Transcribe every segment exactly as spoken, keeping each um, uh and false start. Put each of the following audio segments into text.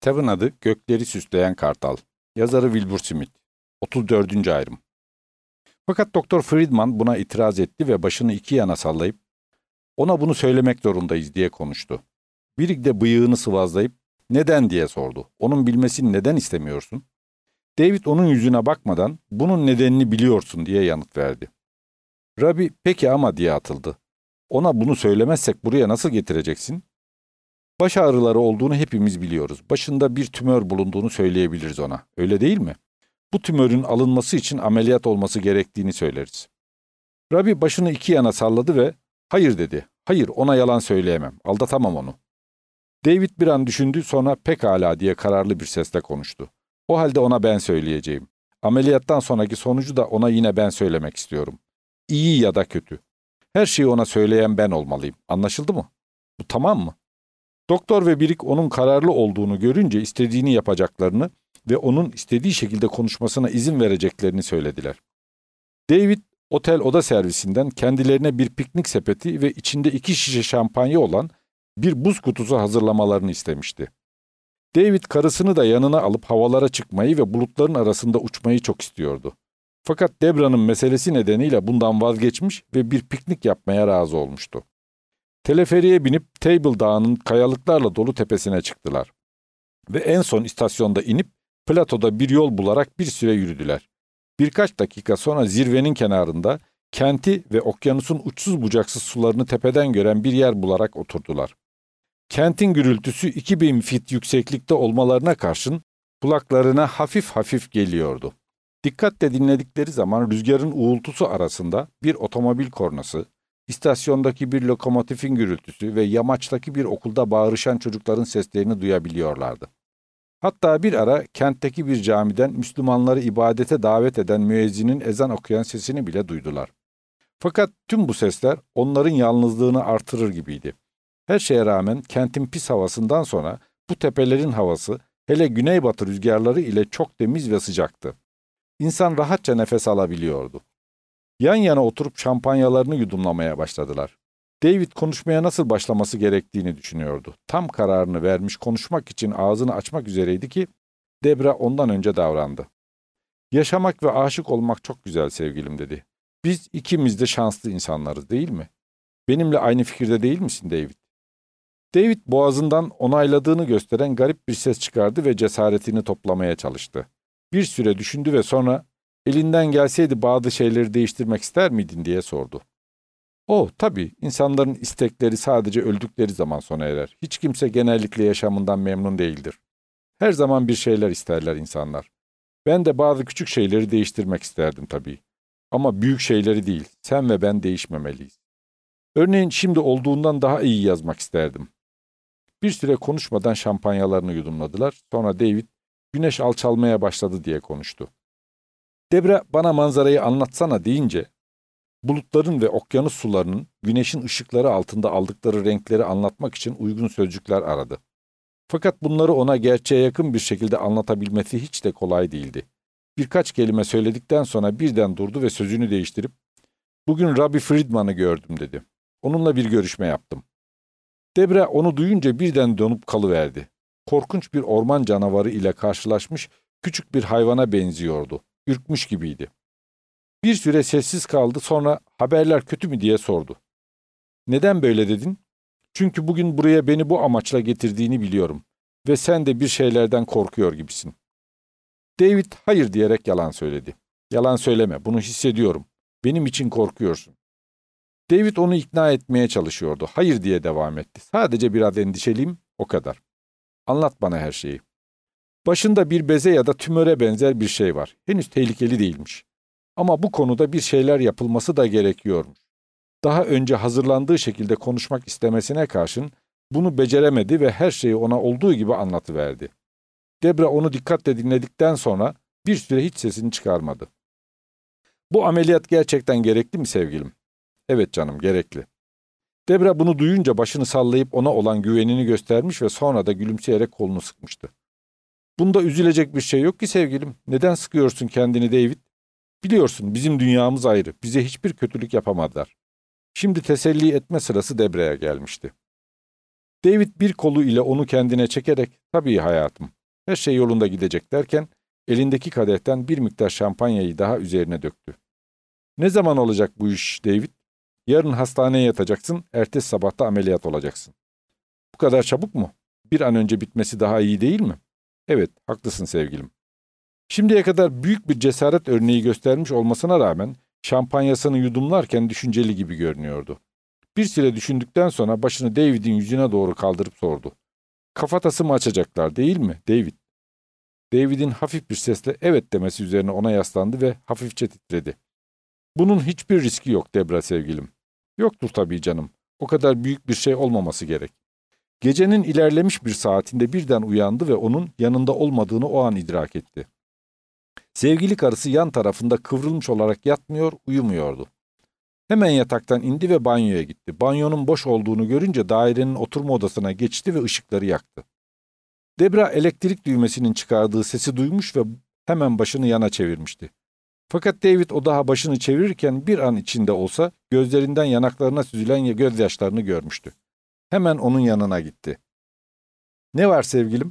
Kitabın adı Gökleri Süsleyen Kartal. Yazarı Wilbur Smith. otuz dördüncü ayrım. Fakat Doktor Friedman buna itiraz etti ve başını iki yana sallayıp "Ona bunu söylemek zorundayız." diye konuştu. Biri de bıyığını sıvazlayıp "Neden?" diye sordu. "Onun bilmesini neden istemiyorsun?" David onun yüzüne bakmadan "Bunun nedenini biliyorsun." diye yanıt verdi. Rabbi "Peki ama" diye atıldı. "Ona bunu söylemezsek buraya nasıl getireceksin?" Baş ağrıları olduğunu hepimiz biliyoruz. Başında bir tümör bulunduğunu söyleyebiliriz ona. Öyle değil mi? Bu tümörün alınması için ameliyat olması gerektiğini söyleriz. Rabbi başını iki yana salladı ve "Hayır" dedi. "Hayır, ona yalan söyleyemem. Aldatamam onu." David bir an düşündü, sonra "Pekala" diye kararlı bir sesle konuştu. "O halde ona ben söyleyeceğim. Ameliyattan sonraki sonucu da ona yine ben söylemek istiyorum. İyi ya da kötü. Her şeyi ona söyleyen ben olmalıyım. Anlaşıldı mı? Bu tamam mı?" Doktor ve Birik onun kararlı olduğunu görünce istediğini yapacaklarını ve onun istediği şekilde konuşmasına izin vereceklerini söylediler. David, otel oda servisinden kendilerine bir piknik sepeti ve içinde iki şişe şampanya olan bir buz kutusu hazırlamalarını istemişti. David karısını da yanına alıp havalara çıkmayı ve bulutların arasında uçmayı çok istiyordu. Fakat Debra'nın meselesi nedeniyle bundan vazgeçmiş ve bir piknik yapmaya razı olmuştu. Teleferiye binip Table Dağı'nın kayalıklarla dolu tepesine çıktılar. Ve en son istasyonda inip platoda bir yol bularak bir süre yürüdüler. Birkaç dakika sonra zirvenin kenarında kenti ve okyanusun uçsuz bucaksız sularını tepeden gören bir yer bularak oturdular. Kentin gürültüsü iki bin fit yükseklikte olmalarına karşın kulaklarına hafif hafif geliyordu. Dikkatle dinledikleri zaman rüzgarın uğultusu arasında bir otomobil kornası, İstasyondaki bir lokomotifin gürültüsü ve yamaçtaki bir okulda bağırışan çocukların seslerini duyabiliyorlardı. Hatta bir ara kentteki bir camiden Müslümanları ibadete davet eden müezzinin ezan okuyan sesini bile duydular. Fakat tüm bu sesler onların yalnızlığını artırır gibiydi. Her şeye rağmen kentin pis havasından sonra bu tepelerin havası hele güneybatı rüzgarları ile çok temiz ve sıcaktı. İnsan rahatça nefes alabiliyordu. Yan yana oturup şampanyalarını yudumlamaya başladılar. David konuşmaya nasıl başlaması gerektiğini düşünüyordu. Tam kararını vermiş, konuşmak için ağzını açmak üzereydi ki Debra ondan önce davrandı. "Yaşamak ve aşık olmak çok güzel sevgilim" dedi. "Biz ikimiz de şanslı insanlarız, değil mi? Benimle aynı fikirde değil misin David?" David boğazından onayladığını gösteren garip bir ses çıkardı ve cesaretini toplamaya çalıştı. Bir süre düşündü ve sonra "Elinden gelseydi bazı şeyleri değiştirmek ister miydin?" diye sordu. "Oh, tabii, insanların istekleri sadece öldükleri zaman sona erer. Hiç kimse genellikle yaşamından memnun değildir. Her zaman bir şeyler isterler insanlar. Ben de bazı küçük şeyleri değiştirmek isterdim tabii. Ama büyük şeyleri değil, sen ve ben değişmemeliyiz. Örneğin şimdi olduğundan daha iyi yazmak isterdim." Bir süre konuşmadan şampanyalarını yudumladılar. Sonra David, "Güneş alçalmaya başladı" diye konuştu. Debra "Bana manzarayı anlatsana" deyince bulutların ve okyanus sularının güneşin ışıkları altında aldıkları renkleri anlatmak için uygun sözcükler aradı. Fakat bunları ona gerçeğe yakın bir şekilde anlatabilmesi hiç de kolay değildi. Birkaç kelime söyledikten sonra birden durdu ve sözünü değiştirip "Bugün Rabbi Friedman'ı gördüm" dedi. "Onunla bir görüşme yaptım." Debra onu duyunca birden donup kalıverdi. Korkunç bir orman canavarı ile karşılaşmış küçük bir hayvana benziyordu. Ürkmüş gibiydi. Bir süre sessiz kaldı, sonra "Haberler kötü mü?" diye sordu. "Neden böyle dedin?" "Çünkü bugün buraya beni bu amaçla getirdiğini biliyorum ve sen de bir şeylerden korkuyor gibisin." David "Hayır" diyerek yalan söyledi. "Yalan söyleme, bunu hissediyorum. Benim için korkuyorsun." David onu ikna etmeye çalışıyordu. "Hayır" diye devam etti. "Sadece biraz endişeliyim, o kadar. Anlat bana her şeyi. Başında bir beze ya da tümöre benzer bir şey var. Henüz tehlikeli değilmiş. Ama bu konuda bir şeyler yapılması da gerekiyormuş. Daha önce hazırlandığı şekilde konuşmak istemesine karşın bunu beceremedi ve her şeyi ona olduğu gibi anlatıverdi. Debra onu dikkatle dinledikten sonra bir süre hiç sesini çıkarmadı. "Bu ameliyat gerçekten gerekli mi sevgilim?" "Evet canım, gerekli." Debra bunu duyunca başını sallayıp ona olan güvenini göstermiş ve sonra da gülümseyerek kolunu sıkmıştı. "Bunda üzülecek bir şey yok ki sevgilim. Neden sıkıyorsun kendini David? Biliyorsun bizim dünyamız ayrı. Bize hiçbir kötülük yapamadılar." Şimdi teselli etme sırası Debra'ya gelmişti. David bir kolu ile onu kendine çekerek "Tabii hayatım, Her şey yolunda gidecek derken elindeki kadehten bir miktar şampanyayı daha üzerine döktü. Ne zaman olacak bu iş David? Yarın hastaneye yatacaksın, ertesi sabahta ameliyat olacaksın. Bu kadar çabuk mu? Bir an önce bitmesi daha iyi değil mi? Evet, haklısın sevgilim. Şimdiye kadar büyük bir cesaret örneği göstermiş olmasına rağmen şampanyasını yudumlarken düşünceli gibi görünüyordu. Bir süre düşündükten sonra başını David'in yüzüne doğru kaldırıp sordu. Kafatası mı açacaklar değil mi David? David'in hafif bir sesle evet demesi üzerine ona yaslandı ve hafifçe titredi. Bunun hiçbir riski yok Debra sevgilim. Yoktur tabii canım. O kadar büyük bir şey olmaması gerek. Gecenin ilerlemiş bir saatinde birden uyandı ve onun yanında olmadığını o an idrak etti. Sevgili karısı yan tarafında kıvrılmış olarak yatmıyor, uyumuyordu. Hemen yataktan indi ve banyoya gitti. Banyonun boş olduğunu görünce dairenin oturma odasına geçti ve ışıkları yaktı. Debra elektrik düğmesinin çıkardığı sesi duymuş ve hemen başını yana çevirmişti. Fakat David o daha başını çevirirken bir an içinde olsa gözlerinden yanaklarına süzülen gözyaşlarını görmüştü. Hemen onun yanına gitti. "Ne var sevgilim?"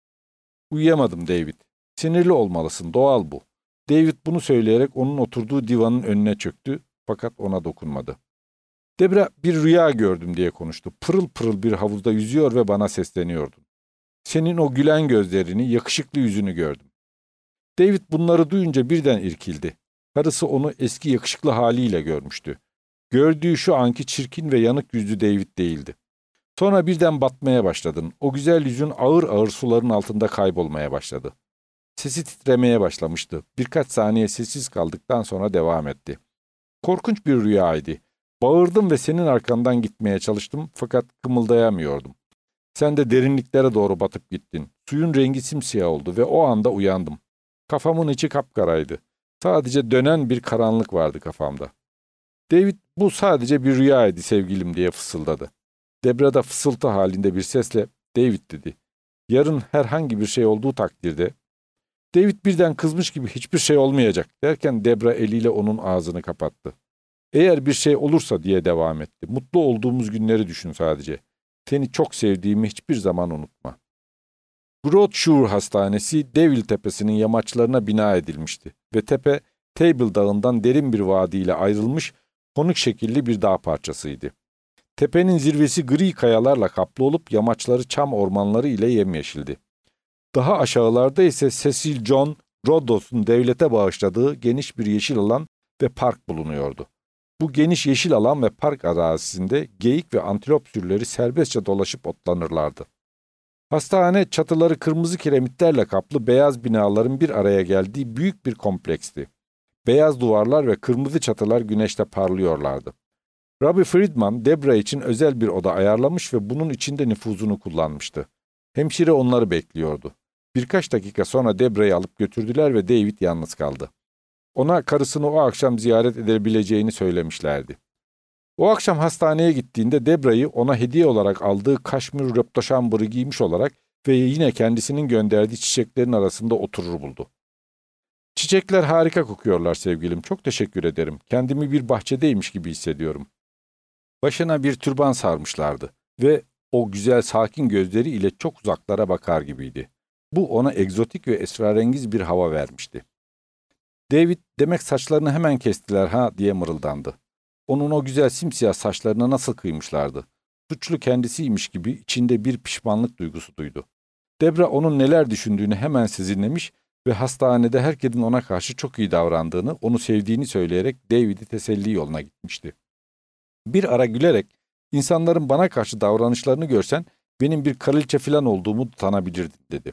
"Uyuyamadım David. Sinirli olmalısın, doğal bu." David bunu söyleyerek onun oturduğu divanın önüne çöktü fakat ona dokunmadı. "Debra, bir rüya gördüm," diye konuştu. "Pırıl pırıl bir havuzda yüzüyor ve bana sesleniyordun. Senin o gülen gözlerini, yakışıklı yüzünü gördüm." David bunları duyunca birden irkildi. Karısı onu eski yakışıklı haliyle görmüştü. Gördüğü şu anki çirkin ve yanık yüzlü David değildi. Sonra birden batmaya başladın. O güzel yüzün ağır ağır suların altında kaybolmaya başladı. Sesi titremeye başlamıştı. Birkaç saniye sessiz kaldıktan sonra devam etti. "Korkunç bir rüyaydı. Bağırdım ve senin arkandan gitmeye çalıştım fakat kımıldayamıyordum. Sen de derinliklere doğru batıp gittin. Suyun rengi simsiyah oldu ve o anda uyandım. Kafamın içi kapkaraydı. Sadece dönen bir karanlık vardı kafamda." David, "Bu sadece bir rüyaydı sevgilim," diye fısıldadı. Debra da fısıltı halinde bir sesle, "David," dedi. "Yarın herhangi bir şey olduğu takdirde..." David birden kızmış gibi "Hiçbir şey olmayacak," derken Debra eliyle onun ağzını kapattı. "Eğer bir şey olursa," diye devam etti. "Mutlu olduğumuz günleri düşün sadece. Seni çok sevdiğimi hiçbir zaman unutma." Broadsure Hastanesi Devil Tepesi'nin yamaçlarına bina edilmişti ve tepe Table Dağı'ndan derin bir vadiyle ayrılmış konik şekilli bir dağ parçasıydı. Tepenin zirvesi gri kayalarla kaplı olup yamaçları çam ormanları ile yemyeşildi. Daha aşağılarda ise Cecil John Rodos'un devlete bağışladığı geniş bir yeşil alan ve park bulunuyordu. Bu geniş yeşil alan ve park arazisinde geyik ve antilop sürüleri serbestçe dolaşıp otlanırlardı. Hastane çatıları kırmızı kiremitlerle kaplı beyaz binaların bir araya geldiği büyük bir kompleksti. Beyaz duvarlar ve kırmızı çatılar güneşte parlıyorlardı. Robbie Friedman, Debra için özel bir oda ayarlamış ve bunun içinde nüfuzunu kullanmıştı. Hemşire onları bekliyordu. Birkaç dakika sonra Debra'yı alıp götürdüler ve David yalnız kaldı. Ona karısını o akşam ziyaret edebileceğini söylemişlerdi. O akşam hastaneye gittiğinde Debra'yı ona hediye olarak aldığı kaşmir röptoşambırı giymiş olarak ve yine kendisinin gönderdiği çiçeklerin arasında oturur buldu. "Çiçekler harika kokuyorlar sevgilim, çok teşekkür ederim. Kendimi bir bahçedeymiş gibi hissediyorum." Başına bir türban sarmışlardı ve o güzel sakin gözleri ile çok uzaklara bakar gibiydi. Bu ona egzotik ve esrarengiz bir hava vermişti. David, "Demek saçlarını hemen kestiler ha," diye mırıldandı. Onun o güzel simsiyah saçlarına nasıl kıymışlardı. Suçlu kendisiymiş gibi içinde bir pişmanlık duygusu duydu. Debra onun neler düşündüğünü hemen sezinlemiş ve hastanede herkesin ona karşı çok iyi davrandığını, onu sevdiğini söyleyerek David'i teselli yoluna gitmişti. Bir ara gülerek, "İnsanların bana karşı davranışlarını görsen benim bir kraliçe falan olduğumu tanabilirdin," dedi.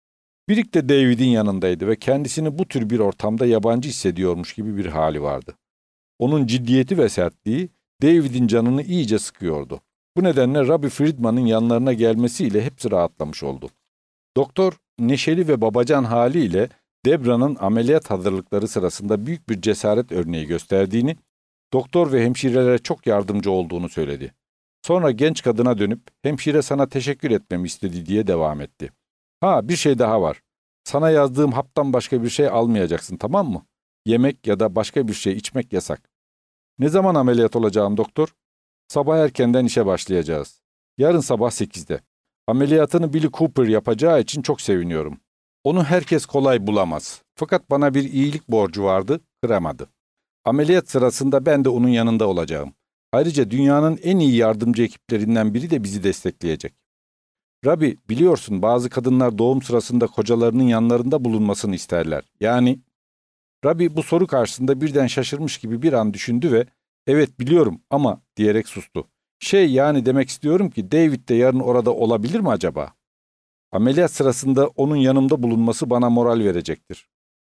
Birik de David'in yanındaydı ve kendisini bu tür bir ortamda yabancı hissediyormuş gibi bir hali vardı. Onun ciddiyeti ve sertliği David'in canını iyice sıkıyordu. Bu nedenle Robbie Friedman'ın yanlarına gelmesiyle hepsi rahatlamış oldu. Doktor, neşeli ve babacan haliyle Debra'nın ameliyat hazırlıkları sırasında büyük bir cesaret örneği gösterdiğini, doktor ve hemşirelere çok yardımcı olduğunu söyledi. Sonra genç kadına dönüp, "Hemşire sana teşekkür etmemi istedi," diye devam etti. "Ha, bir şey daha var. Sana yazdığım haptan başka bir şey almayacaksın, tamam mı? Yemek ya da başka bir şey içmek yasak." "Ne zaman ameliyat olacağım doktor?" "Sabah erkenden işe başlayacağız. Yarın sabah sekizde. Ameliyatını Billy Cooper yapacağı için çok seviniyorum. Onu herkes kolay bulamaz. Fakat bana bir iyilik borcu vardı, kıramadı. Ameliyat sırasında ben de onun yanında olacağım. Ayrıca dünyanın en iyi yardımcı ekiplerinden biri de bizi destekleyecek. Rabbi, biliyorsun bazı kadınlar doğum sırasında kocalarının yanlarında bulunmasını isterler. Yani, Rabbi bu soru karşısında birden şaşırmış gibi bir an düşündü ve "Evet biliyorum ama" diyerek sustu. Şey yani demek istiyorum ki David de yarın orada olabilir mi acaba? Ameliyat sırasında onun yanımda bulunması bana moral verecektir.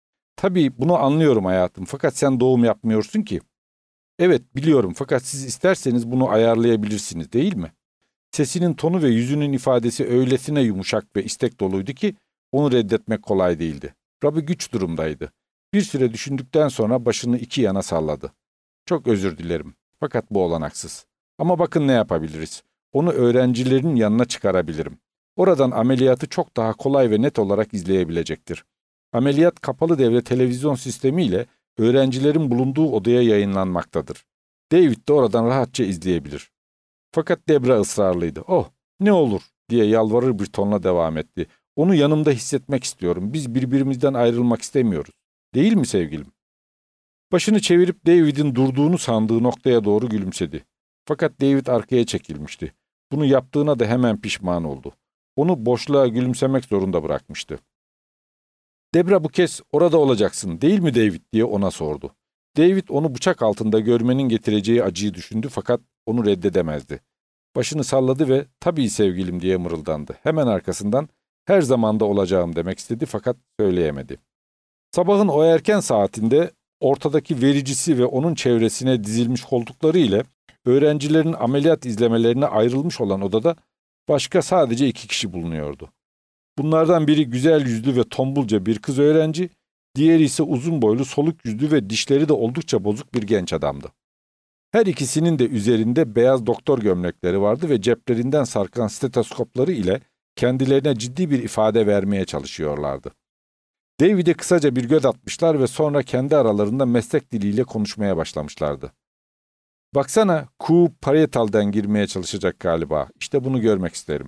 Tabii bunu anlıyorum hayatım fakat sen doğum yapmıyorsun ki. Evet biliyorum fakat siz isterseniz bunu ayarlayabilirsiniz değil mi? Sesinin tonu ve yüzünün ifadesi öylesine yumuşak ve istek doluydu ki onu reddetmek kolay değildi. Rabbi güç durumdaydı. Bir süre düşündükten sonra başını iki yana salladı. Çok özür dilerim fakat bu olanaksız. Ama bakın ne yapabiliriz. Onu öğrencilerin yanına çıkarabilirim. Oradan ameliyatı çok daha kolay ve net olarak izleyebilecektir. Ameliyat kapalı devre televizyon sistemiyle öğrencilerin bulunduğu odaya yayınlanmaktadır. David de oradan rahatça izleyebilir. Fakat Debra ısrarlıydı. "Oh, ne olur," diye yalvarır bir tonla devam etti. "Onu yanımda hissetmek istiyorum. Biz birbirimizden ayrılmak istemiyoruz. Değil mi sevgilim?" Başını çevirip David'in durduğunu sandığı noktaya doğru gülümsedi. Fakat David arkaya çekilmişti. Bunu yaptığına da hemen pişman oldu. Onu boşluğa gülümsemek zorunda bırakmıştı. "Debra bu kez orada olacaksın, değil mi David?" diye ona sordu. David onu bıçak altında görmenin getireceği acıyı düşündü fakat onu reddedemezdi. Başını salladı ve "Tabii sevgilim," diye mırıldandı. Hemen arkasından "Her zamanda olacağım," demek istedi fakat söyleyemedi. Sabahın o erken saatinde ortadaki vericisi ve onun çevresine dizilmiş koltukları ile öğrencilerin ameliyat izlemelerine ayrılmış olan odada başka sadece iki kişi bulunuyordu. Bunlardan biri güzel yüzlü ve tombulca bir kız öğrenci, diğeri ise uzun boylu, soluk yüzlü ve dişleri de oldukça bozuk bir genç adamdı. Her ikisinin de üzerinde beyaz doktor gömlekleri vardı ve ceplerinden sarkan stetoskopları ile kendilerine ciddi bir ifade vermeye çalışıyorlardı. David'e kısaca bir göz atmışlar ve sonra kendi aralarında meslek diliyle konuşmaya başlamışlardı. "Baksana, Q parietal'den girmeye çalışacak galiba. İşte bunu görmek isterim."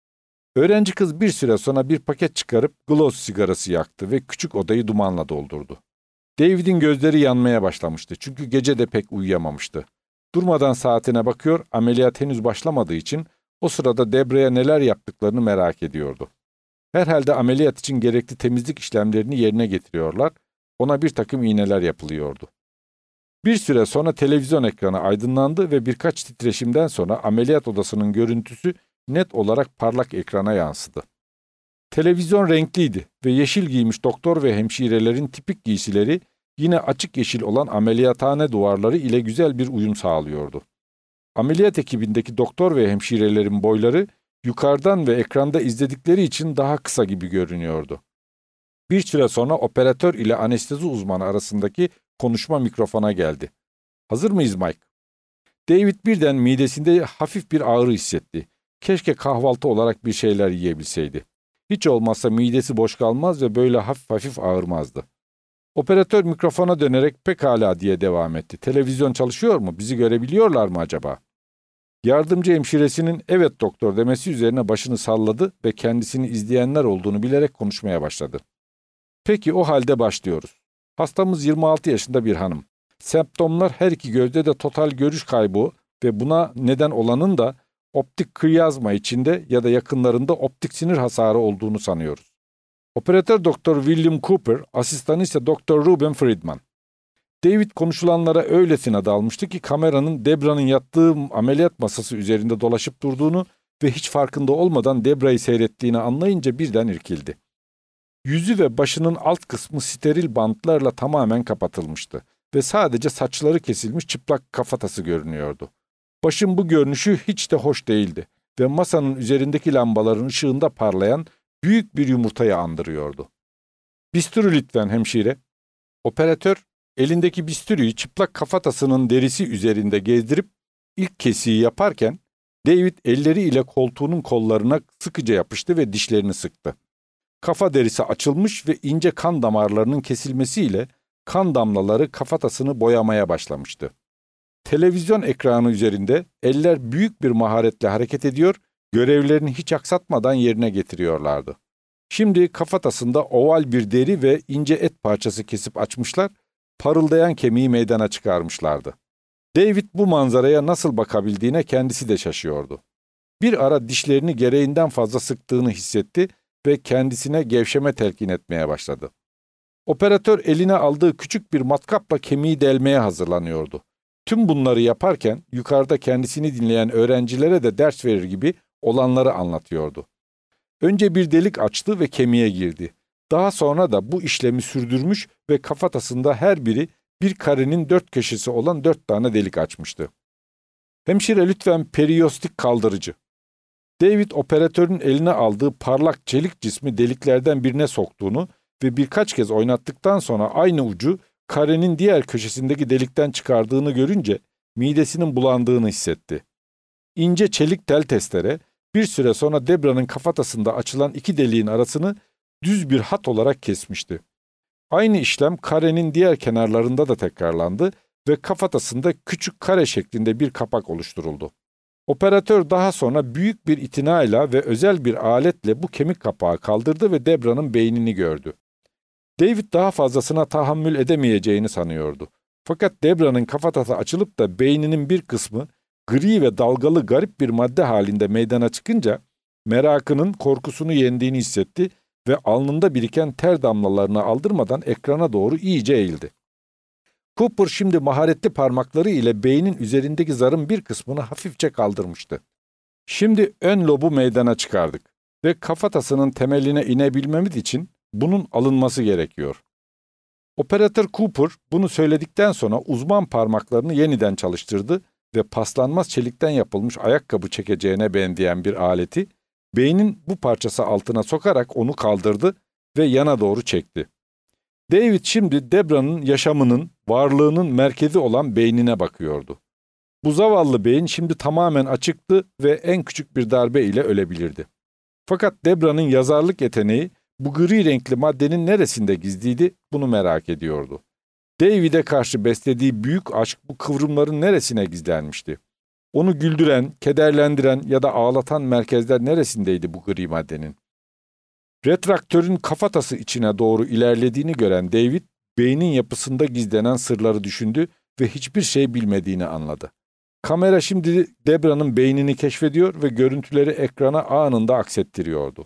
Öğrenci kız bir süre sonra bir paket çıkarıp gloss sigarası yaktı ve küçük odayı dumanla doldurdu. David'in gözleri yanmaya başlamıştı çünkü gece de pek uyuyamamıştı. Durmadan saatine bakıyor, ameliyat henüz başlamadığı için o sırada Debra'ya neler yaptıklarını merak ediyordu. Herhalde ameliyat için gerekli temizlik işlemlerini yerine getiriyorlar, ona bir takım iğneler yapılıyordu. Bir süre sonra televizyon ekranı aydınlandı ve birkaç titreşimden sonra ameliyat odasının görüntüsü net olarak parlak ekrana yansıdı. Televizyon renkliydi ve yeşil giymiş doktor ve hemşirelerin tipik giysileri yine açık yeşil olan ameliyathane duvarları ile güzel bir uyum sağlıyordu. Ameliyat ekibindeki doktor ve hemşirelerin boyları yukarıdan ve ekranda izledikleri için daha kısa gibi görünüyordu. Bir süre sonra operatör ile anestezi uzmanı arasındaki konuşma mikrofona geldi. "Hazır mıyız Mike?" David birden midesinde hafif bir ağrı hissetti. Keşke kahvaltı olarak bir şeyler yiyebilseydi. Hiç olmazsa midesi boş kalmaz ve böyle hafif hafif ağırmazdı. Operatör mikrofona dönerek "Pekala," diye devam etti. "Televizyon çalışıyor mu? Bizi görebiliyorlar mı acaba?" Yardımcı hemşiresinin "Evet doktor," demesi üzerine başını salladı ve kendisini izleyenler olduğunu bilerek konuşmaya başladı. "Peki o halde başlıyoruz. Hastamız yirmi altı yaşında bir hanım. Semptomlar her iki gözde de total görüş kaybı ve buna neden olanın da optik kıyazma içinde ya da yakınlarında optik sinir hasarı olduğunu sanıyoruz. Operatör Doktor William Cooper, asistanı ise Doktor Ruben Friedman." David konuşulanlara öylesine dalmıştı ki kameranın Debra'nın yattığı ameliyat masası üzerinde dolaşıp durduğunu ve hiç farkında olmadan Debra'yı seyrettiğini anlayınca birden irkildi. Yüzü ve başının alt kısmı steril bantlarla tamamen kapatılmıştı ve sadece saçları kesilmiş çıplak kafatası görünüyordu. Başın bu görünüşü hiç de hoş değildi ve masanın üzerindeki lambaların ışığında parlayan büyük bir yumurtayı andırıyordu. "Bisturi lütfen hemşire." Operatör elindeki bisturiyi çıplak kafatasının derisi üzerinde gezdirip ilk kesiği yaparken David elleriyle koltuğunun kollarına sıkıca yapıştı ve dişlerini sıktı. Kafa derisi açılmış ve ince kan damarlarının kesilmesiyle kan damlaları kafatasını boyamaya başlamıştı. Televizyon ekranı üzerinde eller büyük bir maharetle hareket ediyor, görevlerini hiç aksatmadan yerine getiriyorlardı. Şimdi kafatasında oval bir deri ve ince et parçası kesip açmışlar, parıldayan kemiği meydana çıkarmışlardı. David bu manzaraya nasıl bakabildiğine kendisi de şaşıyordu. Bir ara dişlerini gereğinden fazla sıktığını hissetti ve kendisine gevşeme telkin etmeye başladı. Operatör eline aldığı küçük bir matkapla kemiği delmeye hazırlanıyordu. Tüm bunları yaparken yukarıda kendisini dinleyen öğrencilere de ders verir gibi olanları anlatıyordu. Önce bir delik açtı ve kemiğe girdi. Daha sonra da bu işlemi sürdürmüş ve kafatasında her biri bir karenin dört köşesi olan dört tane delik açmıştı. Hemşire lütfen periyostik kaldırıcı. David operatörün eline aldığı parlak çelik cismi deliklerden birine soktuğunu ve birkaç kez oynattıktan sonra aynı ucu karenin diğer köşesindeki delikten çıkardığını görünce midesinin bulandığını hissetti. İnce çelik tel testere bir süre sonra Debra'nın kafatasında açılan iki deliğin arasını düz bir hat olarak kesmişti. Aynı işlem karenin diğer kenarlarında da tekrarlandı ve kafatasında küçük kare şeklinde bir kapak oluşturuldu. Operatör daha sonra büyük bir itinayla ve özel bir aletle bu kemik kapağı kaldırdı ve Debra'nın beynini gördü. David daha fazlasına tahammül edemeyeceğini sanıyordu. Fakat Debra'nın kafatası açılıp da beyninin bir kısmı gri ve dalgalı garip bir madde halinde meydana çıkınca merakının korkusunu yendiğini hissetti ve alnında biriken ter damlalarını aldırmadan ekrana doğru iyice eğildi. Cooper şimdi maharetli parmakları ile beynin üzerindeki zarın bir kısmını hafifçe kaldırmıştı. Şimdi ön lobu meydana çıkardık ve kafatasının temeline inebilmemiz için bunun alınması gerekiyor. Operatör Cooper bunu söyledikten sonra uzman parmaklarını yeniden çalıştırdı ve paslanmaz çelikten yapılmış ayakkabı çekeceğine benzeyen bir aleti beynin bu parçası altına sokarak onu kaldırdı ve yana doğru çekti. David şimdi Debra'nın yaşamının, varlığının merkezi olan beynine bakıyordu. Bu zavallı beyin şimdi tamamen açıktı ve en küçük bir darbe ile ölebilirdi. Fakat Debra'nın yazarlık yeteneği bu gri renkli maddenin neresinde gizliydi bunu merak ediyordu. David'e karşı beslediği büyük aşk bu kıvrımların neresine gizlenmişti? Onu güldüren, kederlendiren ya da ağlatan merkezler neresindeydi bu gri maddenin? Retraktörün kafatası içine doğru ilerlediğini gören David, beynin yapısında gizlenen sırları düşündü ve hiçbir şey bilmediğini anladı. Kamera şimdi Debra'nın beynini keşfediyor ve görüntüleri ekrana anında aksettiriyordu.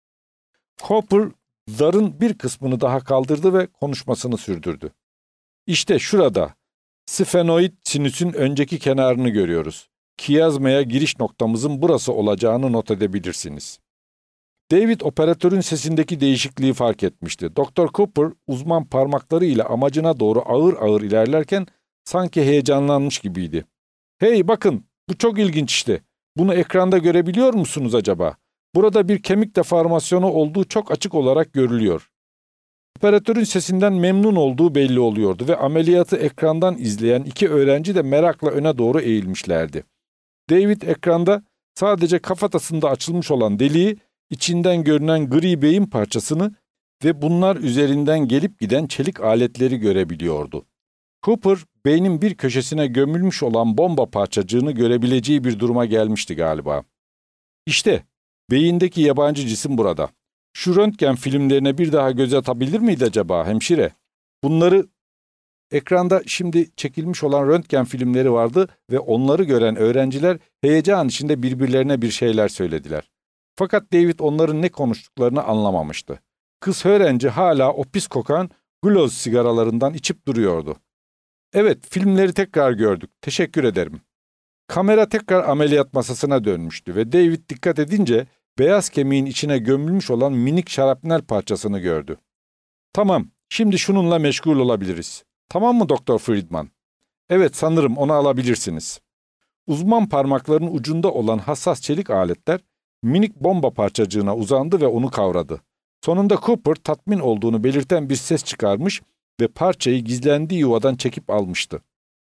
Cooper, zarın bir kısmını daha kaldırdı ve konuşmasını sürdürdü. İşte şurada, sfenoid sinüsün önceki kenarını görüyoruz. Kiyazmaya giriş noktamızın burası olacağını not edebilirsiniz. David operatörün sesindeki değişikliği fark etmişti. doktor Cooper uzman parmakları ile amacına doğru ağır ağır ilerlerken sanki heyecanlanmış gibiydi. Hey bakın, bu çok ilginç işte. Bunu ekranda görebiliyor musunuz acaba? Burada bir kemik deformasyonu olduğu çok açık olarak görülüyor. Operatörün sesinden memnun olduğu belli oluyordu ve ameliyatı ekrandan izleyen iki öğrenci de merakla öne doğru eğilmişlerdi. David ekranda sadece kafatasında açılmış olan deliği, içinden görünen gri beyin parçasını ve bunlar üzerinden gelip giden çelik aletleri görebiliyordu. Cooper, beynin bir köşesine gömülmüş olan bomba parçacığını görebileceği bir duruma gelmişti galiba. İşte, beyindeki yabancı cisim burada. Şu röntgen filmlerine bir daha göz atabilir miydi acaba hemşire? Bunları, ekranda şimdi çekilmiş olan röntgen filmleri vardı ve onları gören öğrenciler heyecan içinde birbirlerine bir şeyler söylediler. Fakat David onların ne konuştuklarını anlamamıştı. Kız öğrenci hala o pis kokan gloz sigaralarından içip duruyordu. Evet, filmleri tekrar gördük. Teşekkür ederim. Kamera tekrar ameliyat masasına dönmüştü ve David dikkat edince beyaz kemiğin içine gömülmüş olan minik şarapnel parçasını gördü. Tamam, şimdi şununla meşgul olabiliriz. Tamam mı doktor Friedman? Evet, sanırım onu alabilirsiniz. Uzman parmaklarının ucunda olan hassas çelik aletler minik bomba parçacığına uzandı ve onu kavradı. Sonunda Cooper tatmin olduğunu belirten bir ses çıkarmış ve parçayı gizlendiği yuvadan çekip almıştı.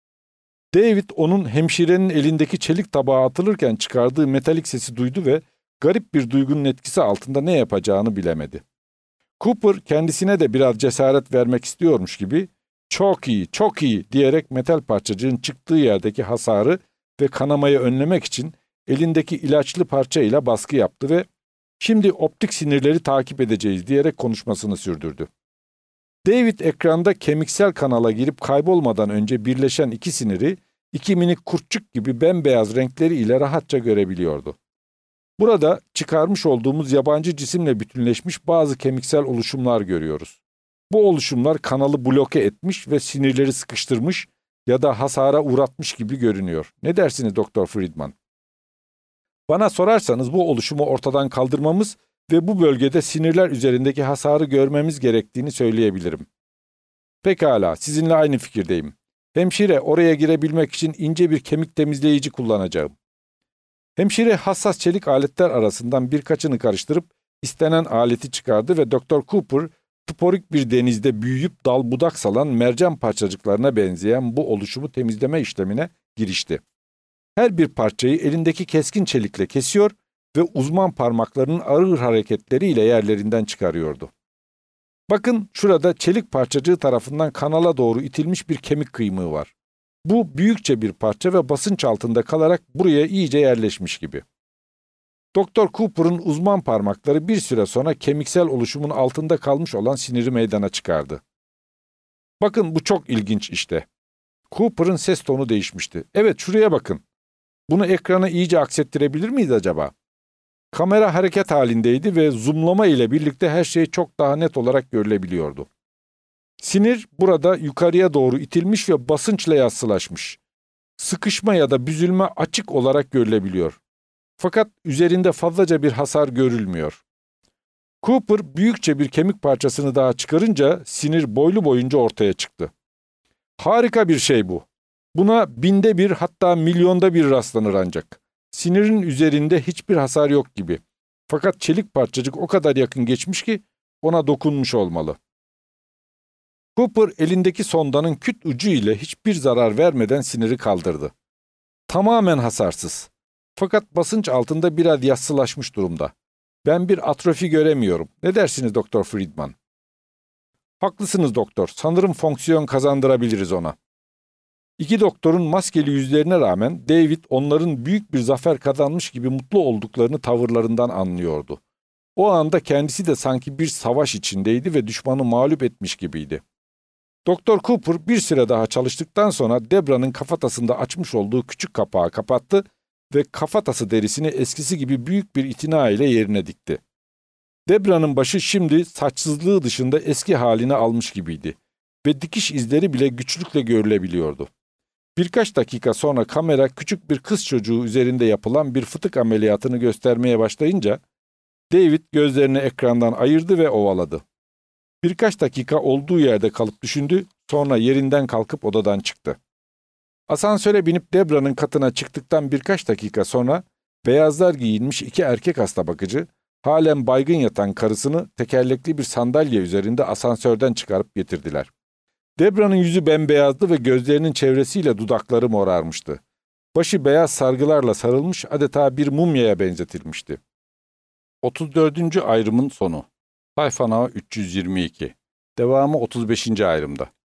David onun hemşirenin elindeki çelik tabağa atılırken çıkardığı metalik sesi duydu ve garip bir duygunun etkisi altında ne yapacağını bilemedi. Cooper kendisine de biraz cesaret vermek istiyormuş gibi "Çok iyi, çok iyi" diyerek metal parçacığın çıktığı yerdeki hasarı ve kanamayı önlemek için elindeki ilaçlı parçayla baskı yaptı ve Şimdi optik sinirleri takip edeceğiz diyerek konuşmasını sürdürdü. David ekranda kemiksel kanala girip kaybolmadan önce birleşen iki siniri, iki minik kurtçuk gibi bembeyaz renkleri ile rahatça görebiliyordu. Burada çıkarmış olduğumuz yabancı cisimle bütünleşmiş bazı kemiksel oluşumlar görüyoruz. Bu oluşumlar kanalı bloke etmiş ve sinirleri sıkıştırmış ya da hasara uğratmış gibi görünüyor. Ne dersiniz Doktor Friedman? Bana sorarsanız bu oluşumu ortadan kaldırmamız ve bu bölgede sinirler üzerindeki hasarı görmemiz gerektiğini söyleyebilirim. Pekala, sizinle aynı fikirdeyim. Hemşire, oraya girebilmek için ince bir kemik temizleyici kullanacağım. Hemşire hassas çelik aletler arasından birkaçını karıştırıp istenen aleti çıkardı ve Doktor Cooper, sporik bir denizde büyüyüp dal budak salan mercan parçacıklarına benzeyen bu oluşumu temizleme işlemine girişti. Her bir parçayı elindeki keskin çelikle kesiyor ve uzman parmaklarının ağır hareketleriyle yerlerinden çıkarıyordu. Bakın, şurada çelik parçacığı tarafından kanala doğru itilmiş bir kemik kıymığı var. Bu büyükçe bir parça ve basınç altında kalarak buraya iyice yerleşmiş gibi. Doktor Cooper'ın uzman parmakları bir süre sonra kemiksel oluşumun altında kalmış olan siniri meydana çıkardı. Bakın, bu çok ilginç işte. Cooper'ın ses tonu değişmişti. Evet, şuraya bakın. Bunu ekrana iyice aksettirebilir miyiz acaba? Kamera hareket halindeydi ve zoomlama ile birlikte her şey çok daha net olarak görülebiliyordu. Sinir burada yukarıya doğru itilmiş ve basınçla yassılaşmış. Sıkışma ya da büzülme açık olarak görülebiliyor. Fakat üzerinde fazlaca bir hasar görülmüyor. Cooper büyükçe bir kemik parçasını daha çıkarınca sinir boylu boyunca ortaya çıktı. Harika bir şey bu. Buna binde bir, hatta milyonda bir rastlanır ancak. Sinirin üzerinde hiçbir hasar yok gibi. Fakat çelik parçacık o kadar yakın geçmiş ki ona dokunmuş olmalı. Cooper elindeki sondanın küt ucu ile hiçbir zarar vermeden siniri kaldırdı. Tamamen hasarsız. Fakat basınç altında biraz yassılaşmış durumda. Ben bir atrofi göremiyorum. Ne dersiniz Doktor Friedman? Haklısınız doktor. Sanırım fonksiyon kazandırabiliriz ona. İki doktorun maskeli yüzlerine rağmen David onların büyük bir zafer kazanmış gibi mutlu olduklarını tavırlarından anlıyordu. O anda kendisi de sanki bir savaş içindeydi ve düşmanı mağlup etmiş gibiydi. Doktor Cooper bir süre daha çalıştıktan sonra Debra'nın kafatasında açmış olduğu küçük kapağı kapattı ve kafatası derisini eskisi gibi büyük bir itina ile yerine dikti. Debra'nın başı şimdi saçsızlığı dışında eski halini almış gibiydi ve dikiş izleri bile güçlükle görülebiliyordu. Birkaç dakika sonra kamera küçük bir kız çocuğu üzerinde yapılan bir fıtık ameliyatını göstermeye başlayınca David gözlerini ekrandan ayırdı ve ovaladı. Birkaç dakika olduğu yerde kalıp düşündü, sonra yerinden kalkıp odadan çıktı. Asansöre binip Debra'nın katına çıktıktan birkaç dakika sonra beyazlar giyinmiş iki erkek hasta bakıcı, halen baygın yatan karısını tekerlekli bir sandalye üzerinde asansörden çıkarıp getirdiler. Debra'nın yüzü bembeyazdı ve gözlerinin çevresiyle dudakları morarmıştı. Başı beyaz sargılarla sarılmış, adeta bir mumyaya benzetilmişti. otuz dördüncü ayrımın sonu. Sayfa üç yüz yirmi iki. Devamı otuz beşinci ayrımda.